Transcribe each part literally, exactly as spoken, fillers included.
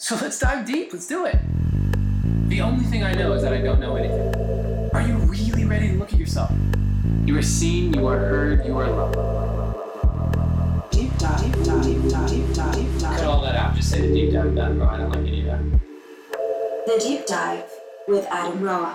So let's dive deep. Let's do it. The only thing I know is that I don't know anything. Are you really ready to look at yourself? You are seen, you are heard, you are loved. Deep dive, deep dive, deep dive, deep dive, deep dive. Cut all that out. Just say the deep dive with Adam Roa. I don't like any of that. The Deep Dive with Adam Roa.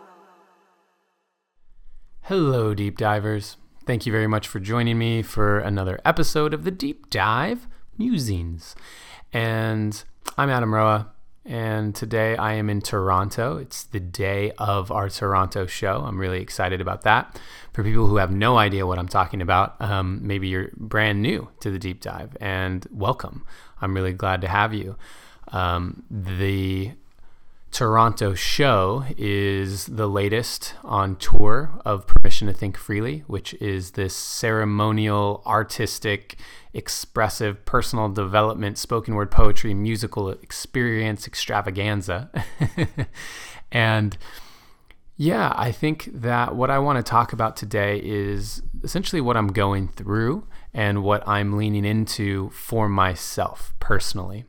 Hello, Deep Divers. Thank you very much for joining me for another episode of the Deep Dive Musings. And I'm Adam Roa, and today I am in Toronto. It's the day of our Toronto show. I'm really excited about that. For people who have no idea what I'm talking about, um, maybe you're brand new to the Deep Dive, and welcome. I'm really glad to have you. Um, the Toronto show is the latest on tour of Permission to Think Freely, which is this ceremonial, artistic, expressive, personal development, spoken word poetry, musical experience extravaganza. And yeah, I think that what I want to talk about today is essentially what I'm going through and what I'm leaning into for myself personally.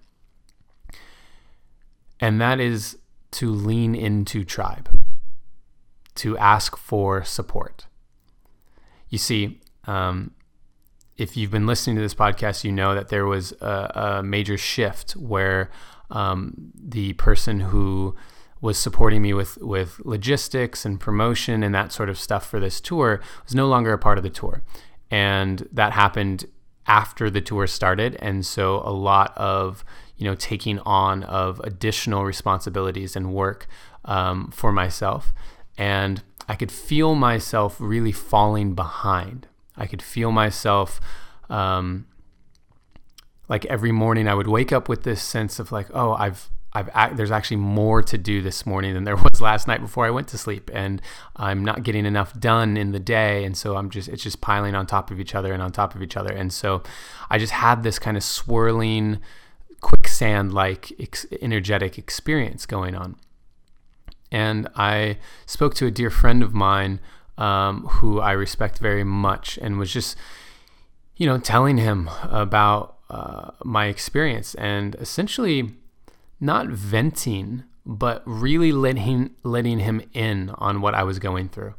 And that is to lean into tribe, to ask for support. You see, um, if you've been listening to this podcast, you know that there was a, a major shift where um, the person who was supporting me with, with logistics and promotion and that sort of stuff for this tour was no longer a part of the tour. And that happened after the tour started. And so a lot of you know, taking on of additional responsibilities and work um, for myself. And I could feel myself really falling behind. I could feel myself, um, like every morning I would wake up with this sense of like, oh, I've, I've, act- there's actually more to do this morning than there was last night before I went to sleep. And I'm not getting enough done in the day. And so I'm just, it's just piling on top of each other and on top of each other. And so I just had this kind of swirling, quicksand-like ex- energetic experience going on. And I spoke to a dear friend of mine um, who I respect very much and was just, you know, telling him about uh, my experience and essentially not venting, but really letting, letting him in on what I was going through.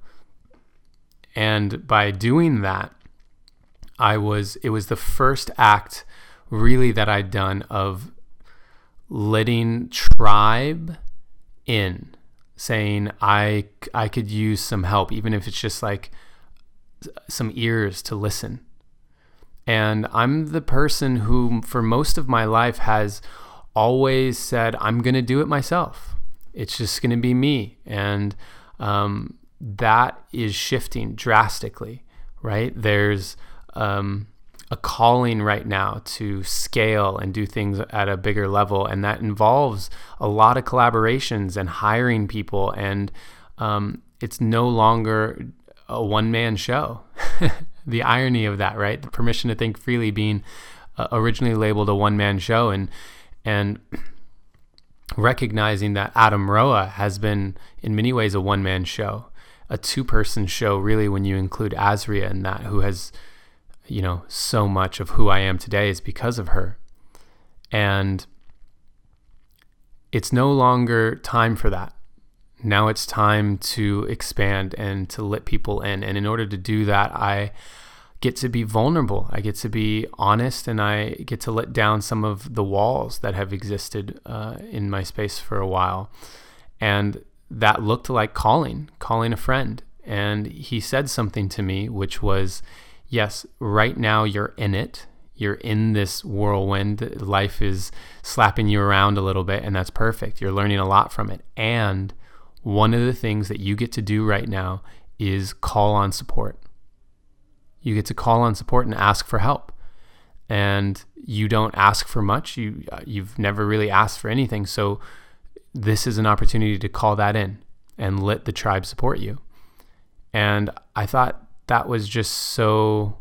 And by doing that, I was, it was the first act really that I'd done of letting tribe in, saying I, I could use some help, even if it's just like some ears to listen. And I'm the person who for most of my life has always said, I'm going to do it myself. It's just going to be me. And um, that is shifting drastically, right? There's um, a calling right now to scale and do things at a bigger level. And that involves a lot of collaborations and hiring people. And um, it's no longer a one-man show. The irony of that, right? The Permission to Think Freely being uh, originally labeled a one-man show, and and recognizing that Adam Roa has been in many ways a one-man show, a two-person show really when you include Azria in that, who has you know, so much of who I am today is because of her. And it's no longer time for that. Now it's time to expand and to let people in. And in order to do that, I get to be vulnerable. I get to be honest, and I get to let down some of the walls that have existed uh, in my space for a while. And that looked like calling, calling a friend. And he said something to me, which was, yes, right now you're in it. You're in this whirlwind. Life is slapping you around a little bit, and that's perfect. You're learning a lot from it. And one of the things that you get to do right now is call on support. You get to call on support and ask for help. And you don't ask for much. You, you've never really asked for anything. So this is an opportunity to call that in and let the tribe support you. And I thought that was just so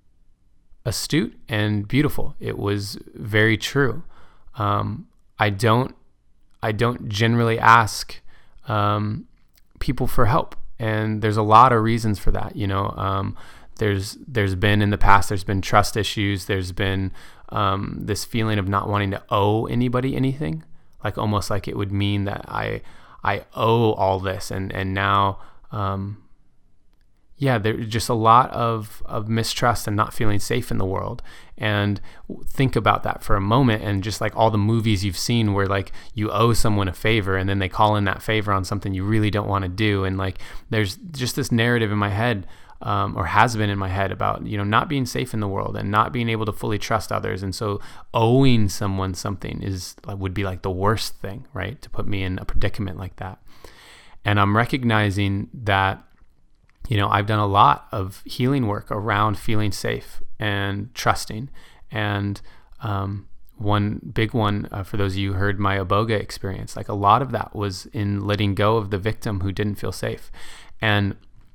astute and beautiful. It was very true. Um, I don't, I don't generally ask um, people for help, and there's a lot of reasons for that. You know, um, there's there's been in the past, there's been trust issues, there's been um, this feeling of not wanting to owe anybody anything, like almost like it would mean that I I owe all this, and and now um, yeah, there's just a lot of of mistrust and not feeling safe in the world. And think about that for a moment, and just like all the movies you've seen where like you owe someone a favor and then they call in that favor on something you really don't want to do, and like there's just this narrative in my head. Um, or has been in my head about, you know, not being safe in the world and not being able to fully trust others. And so owing someone something is would be like the worst thing, right? To put me in a predicament like that. And I'm recognizing that, you know, I've done a lot of healing work around feeling safe and trusting. And um, one big one, uh, for those of you who heard my Iboga experience, like a lot of that was in letting go of the victim who didn't feel safe. And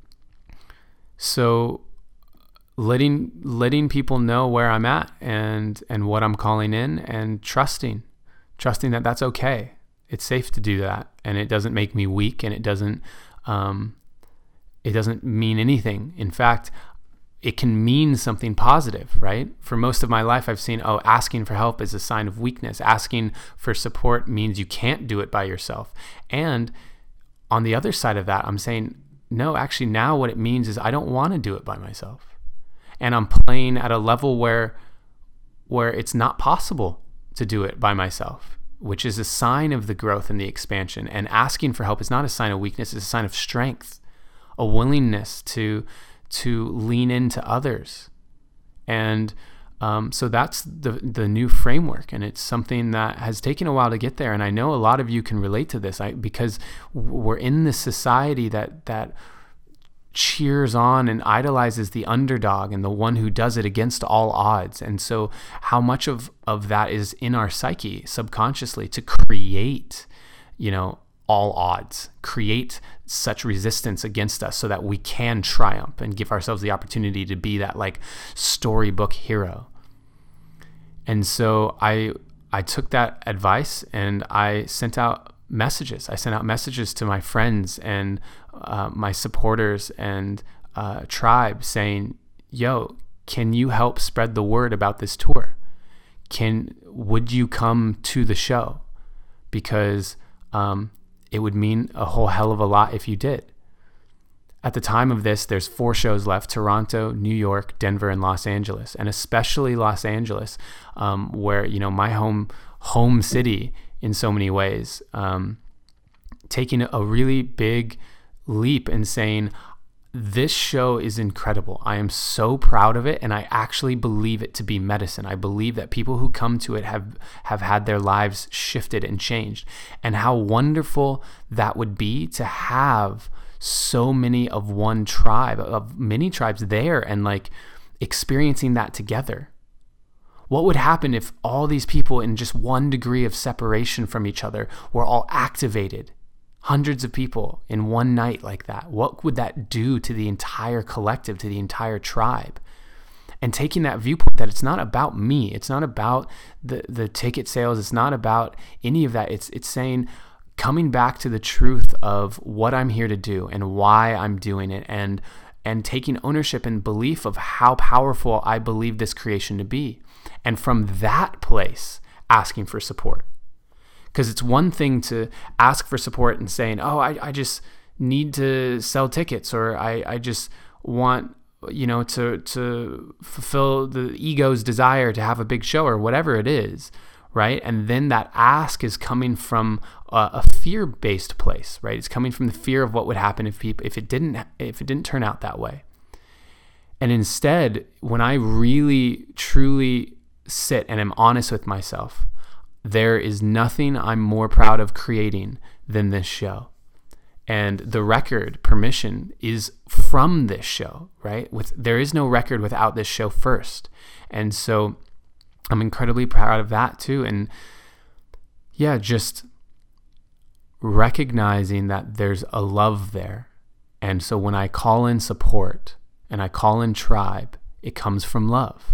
so letting letting people know where I'm at and and what I'm calling in, and trusting trusting that that's okay. It's safe to do that, and it doesn't make me weak, and it doesn't um, it doesn't mean anything. In fact, it can mean something positive, right? For most of my life, I've seen, oh, asking for help is a sign of weakness. Asking for support means you can't do it by yourself. And on the other side of that, I'm saying, no, actually now what it means is I don't want to do it by myself. And I'm playing at a level where where it's not possible to do it by myself, which is a sign of the growth and the expansion. And asking for help is not a sign of weakness, it's a sign of strength, a willingness to to lean into others. And um, so that's the the new framework, and it's something that has taken a while to get there. And I know a lot of you can relate to this, I, because we're in this society that that cheers on and idolizes the underdog and the one who does it against all odds. And so how much of, of that is in our psyche subconsciously to create, you know, all odds, create such resistance against us so that we can triumph and give ourselves the opportunity to be that like storybook hero. And so I I took that advice and I sent out messages. I sent out messages to my friends and uh, my supporters and uh, tribe saying, yo, can you help spread the word about this tour? Can, would you come to the show? Because um, it would mean a whole hell of a lot if you did. At the time of this, there's four shows left: Toronto, New York, Denver, and Los Angeles. And especially Los Angeles, um, where, you know, my home home city in so many ways, um, taking a really big leap and saying, this show is incredible. I am so proud of it, and I actually believe it to be medicine. I believe that people who come to it have, have had their lives shifted and changed. And how wonderful that would be to have so many of one tribe, of many tribes there, and like experiencing that together. What would happen if all these people in just one degree of separation from each other were all activated? Hundreds of people in one night like that. What would that do to the entire collective, to the entire tribe? And taking that viewpoint that it's not about me, it's not about the, the ticket sales, it's not about any of that. It's it's saying, coming back to the truth of what I'm here to do and why I'm doing it, and and taking ownership and belief of how powerful I believe this creation to be. And from that place, asking for support. Because it's one thing to ask for support and saying, oh, I, I just need to sell tickets, or I, I just want, you know, to to fulfill the ego's desire to have a big show, or whatever it is, right? And then that ask is coming from a, a fear-based place, right? It's coming from the fear of what would happen if people if it didn't if it didn't turn out that way. And instead, when I really truly sit and am honest with myself, there is nothing I'm more proud of creating than this show. And the record, Permission, is from this show, right? With there is no record without this show first. And so I'm incredibly proud of that too. And yeah, just recognizing that there's a love there. And so when I call in support and I call in tribe, it comes from love.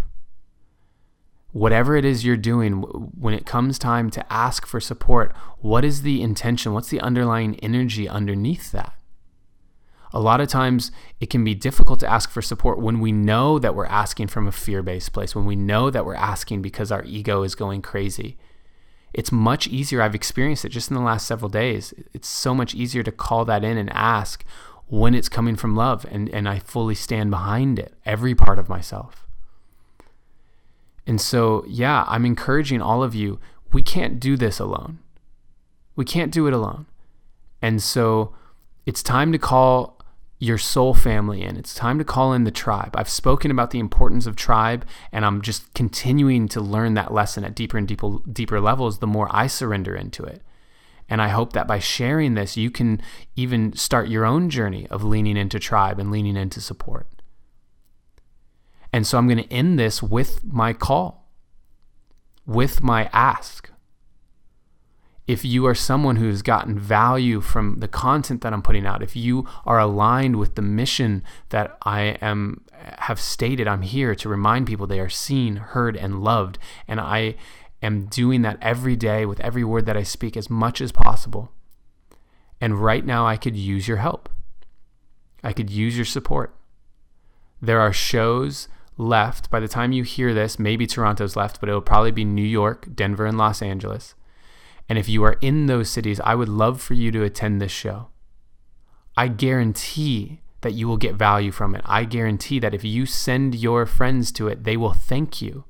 Whatever it is you're doing, when it comes time to ask for support, what is the intention? What's the underlying energy underneath that? A lot of times it can be difficult to ask for support when we know that we're asking from a fear-based place, when we know that we're asking because our ego is going crazy. It's much easier. I've experienced it just in the last several days. It's so much easier to call that in and ask when it's coming from love, and, and I fully stand behind it, every part of myself. And so, yeah, I'm encouraging all of you, we can't do this alone. We can't do it alone. And so it's time to call your soul family in. It's time to call in the tribe. I've spoken about the importance of tribe, and I'm just continuing to learn that lesson at deeper and deeper, deeper levels the more I surrender into it. And I hope that by sharing this, you can even start your own journey of leaning into tribe and leaning into support. And so I'm going to end this with my call, with my ask. If you are someone who has gotten value from the content that I'm putting out, if you are aligned with the mission that I am have stated, I'm here to remind people they are seen, heard, and loved. And I am doing that every day with every word that I speak as much as possible. And right now I could use your help. I could use your support. There are shows left. By the time you hear this, maybe Toronto's left, but it'll probably be New York, Denver, and Los Angeles. And if you are in those cities, I would love for you to attend this show. I guarantee that you will get value from it. I guarantee that if you send your friends to it, they will thank you.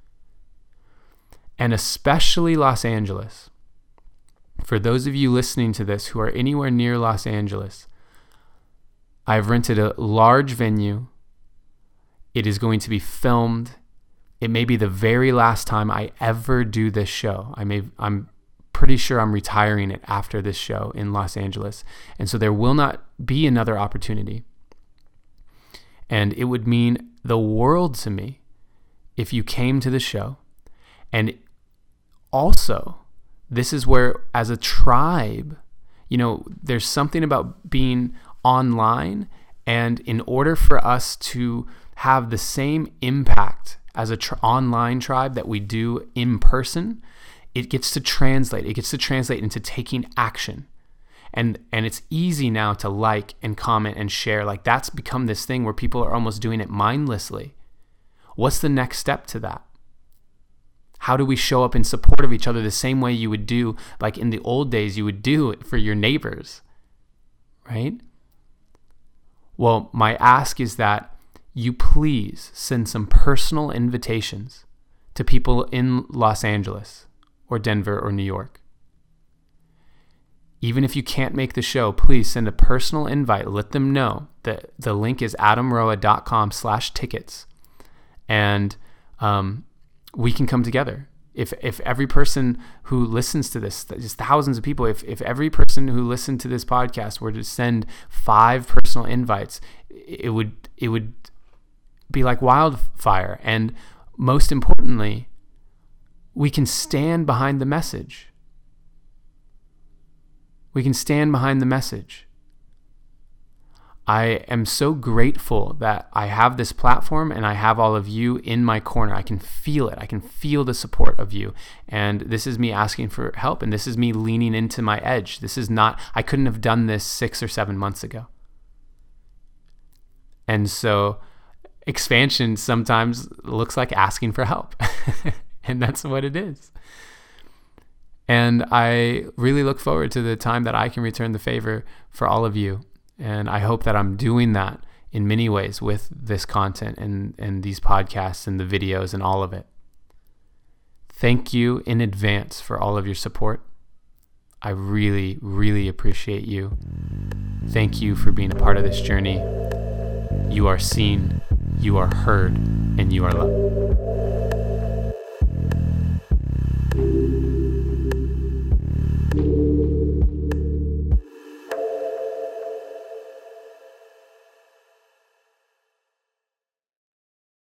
And especially Los Angeles. For those of you listening to this who are anywhere near Los Angeles, I've rented a large venue. It is going to be filmed. It may be the very last time I ever do this show. I may, I'm pretty sure I'm retiring it after this show in Los Angeles. And so there will not be another opportunity. And it would mean the world to me if you came to the show. And also, this is where, as a tribe, you know, there's something about being online, and in order for us to have the same impact as a tr- online tribe that we do in person, it gets to translate. It gets to translate into taking action. And and it's easy now to like and comment and share. Like, that's become this thing where people are almost doing it mindlessly. What's the next step to that? How do we show up in support of each other the same way you would do, like in the old days, you would do it for your neighbors, right? Well, my ask is that you please send some personal invitations to people in Los Angeles or Denver or New York. Even if you can't make the show, please send a personal invite. Let them know that the link is adamroa.com slash tickets. And um, we can come together. If if every person who listens to this, just thousands of people, if, if every person who listened to this podcast were to send five personal invites, it would it would be like wildfire. And most importantly, we can stand behind the message. We can stand behind the message. I am so grateful that I have this platform and I have all of you in my corner. I can feel it. I can feel the support of you. And this is me asking for help, and this is me leaning into my edge. This is not, I couldn't have done this six or seven months ago. And so expansion sometimes looks like asking for help. And that's what it is. And I really look forward to the time that I can return the favor for all of you. And I hope that I'm doing that in many ways with this content and, and these podcasts and the videos and all of it. Thank you in advance for all of your support. I really, really appreciate you. Thank you for being a part of this journey. You are seen, you are heard, and you are loved.